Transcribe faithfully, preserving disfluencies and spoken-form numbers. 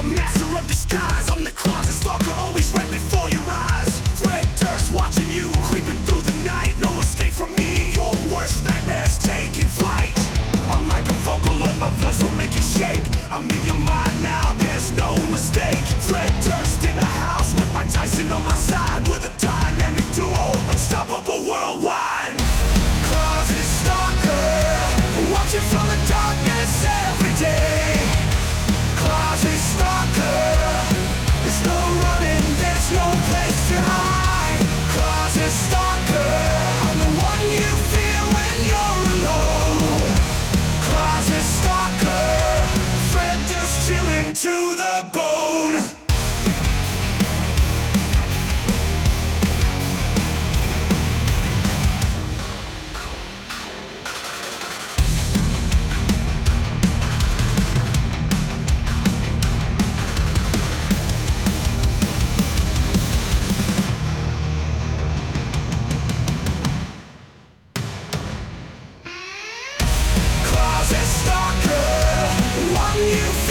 a master of disguise. I'm the closet stalker, always right before your eyes. Red Durst watching you, creeping through the night. No escape from me, your worst nightmares taking flight. I'm like a vocal and my voice will make you shake. I'm in your mind now, there's no mistake. Fred Durst in the house with Mike Tyson on my side. With a dynamic duo, unstoppable worldwide. Closet stalker, watching from the darkness every day. Closet stalker, there's no running, there's no place to hide. Closet stalker, I'm the one you feel when you're alone. Closet stalker, Fred Durst chilling to the bone. Closet stalker, one you